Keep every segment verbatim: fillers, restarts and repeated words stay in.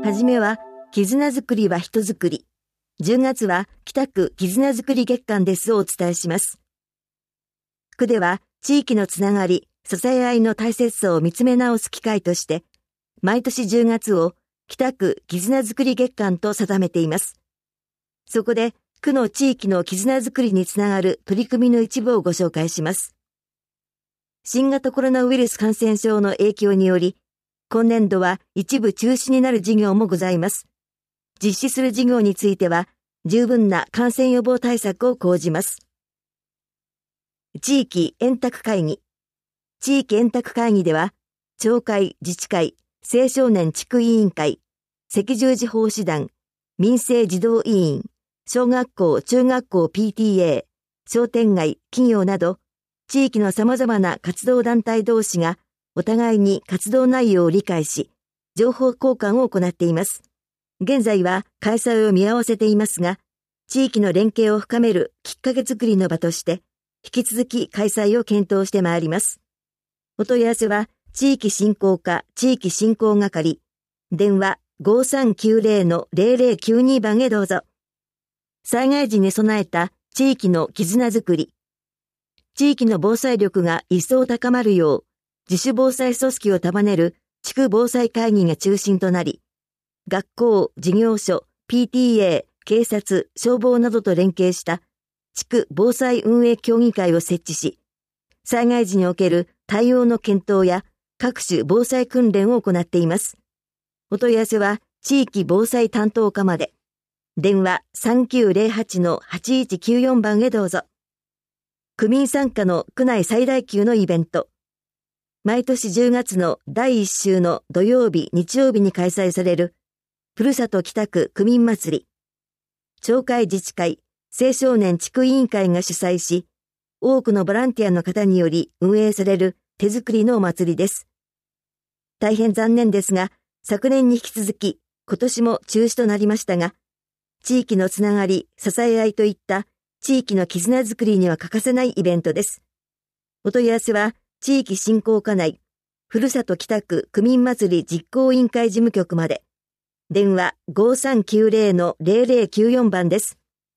はじめは、絆づくりは人づくり。じゅうがつは北区絆づくり月間ですをお伝えします。区では地域のつながり、支え合いの大切さを見つめ直す機会として、毎年じゅうがつを北区絆づくり月間と定めています。そこで区の地域の絆づくりにつながる取り組みの一部をご紹介します。新型コロナウイルス感染症の影響により、今年度は一部中止になる事業もございます。実施する事業については、十分な感染予防対策を講じます。地域円卓会議。地域円卓会議では、町会、自治会、青少年地区委員会、赤十字奉仕団、民生児童委員、小学校、中学校 ピーティーエー、商店街、企業など、地域の様々な活動団体同士が、お互いに活動内容を理解し、情報交換を行っています。現在は開催を見合わせていますが、地域の連携を深めるきっかけ作りの場として、引き続き開催を検討してまいります。お問い合わせは、地域振興課地域振興係、電話 ごさんきゅうぜろのぜろぜろきゅうに 番へどうぞ。災害時に備えた地域の絆づくり。地域の防災力が一層高まるよう、自主防災組織を束ねる地区防災会議が中心となり、学校、事業所、ピーティーエー、警察、消防などと連携した地区防災運営協議会を設置し、災害時における対応の検討や各種防災訓練を行っています。お問い合わせは地域防災担当課まで。電話 さんきゅうぜろはちのはちいちきゅうよん 番へどうぞ。区民参加の区内最大級のイベント。毎年じゅうがつのだいいっ週の土曜日、日曜日に開催されるふるさと北区区民祭り。町会自治会、青少年地区委員会が主催し、多くのボランティアの方により運営される手作りのお祭りです。大変残念ですが、昨年に引き続き今年も中止となりましたが、地域のつながり、支え合いといった地域の絆づくりには欠かせないイベントです。お問い合わせは地域振興課内、ふるさと北区区民祭り実行委員会事務局まで。電話 ごさんきゅうぜろのぜろぜろきゅうよん 番です。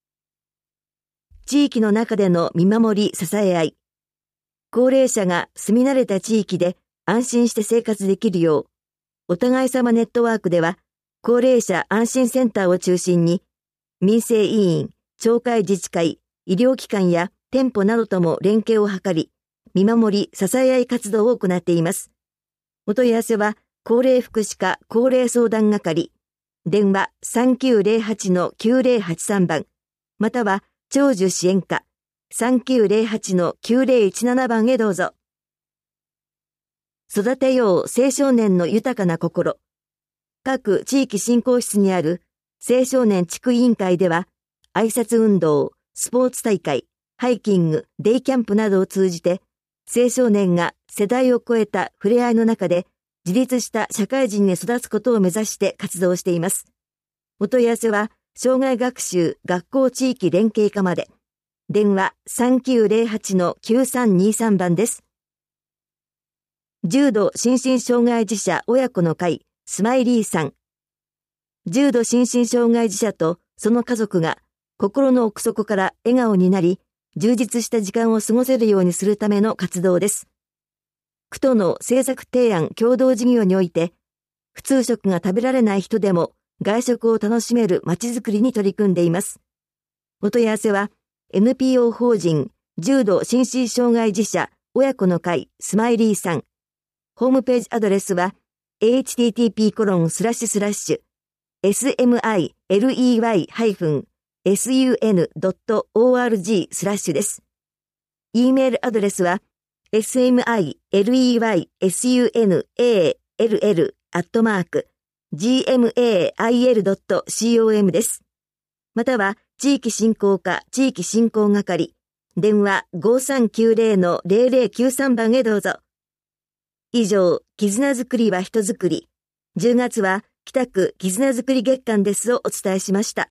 地域の中での見守り支え合い。高齢者が住み慣れた地域で安心して生活できるよう、お互い様ネットワークでは、高齢者安心センターを中心に、民生委員、町会自治会、医療機関や店舗などとも連携を図り、見守り支え合い活動を行っています。お問い合わせは、高齢福祉課高齢相談係、電話 さんきゅうぜろはちのきゅうぜろはちさん 番、または長寿支援課 さんきゅうぜろはちのきゅうぜろいちなな 番へどうぞ。育てよう青少年の豊かな心。各地域振興室にある青少年地区委員会では、挨拶運動、スポーツ大会、ハイキング、デイキャンプなどを通じて、青少年が世代を超えた触れ合いの中で、自立した社会人に育つことを目指して活動しています。お問い合わせは、障害学習学校地域連携課まで。電話 さんきゅうぜろはちのきゅうさんにさん 番です。重度心身障害児者親子の会、スマイリーさん。重度心身障害児者とその家族が心の奥底から笑顔になり、充実した時間を過ごせるようにするための活動です。区との政策提案共同事業において、普通食が食べられない人でも外食を楽しめるまちづくりに取り組んでいます。お問い合わせは エヌピーオー 法人重度心身障害児者親子の会スマイリーさん。ホームページアドレスは エイチティーティーピーコロンスラッシュスラッシュエスエムアイエルイーワイハイフンエスユーエヌドットオーアールジー スラッシュです。e メールアドレスは エスエムアイエルイーワイエスユーエヌエーエルエル アットマーク ジーエムエーアイエルドットコム です。または地域振興課地域振興係電話 ごさんきゅうぜろのぜろぜろきゅうさん 番へどうぞ。以上、絆づくりは人づくり。じゅうがつは北区絆づくり月間ですをお伝えしました。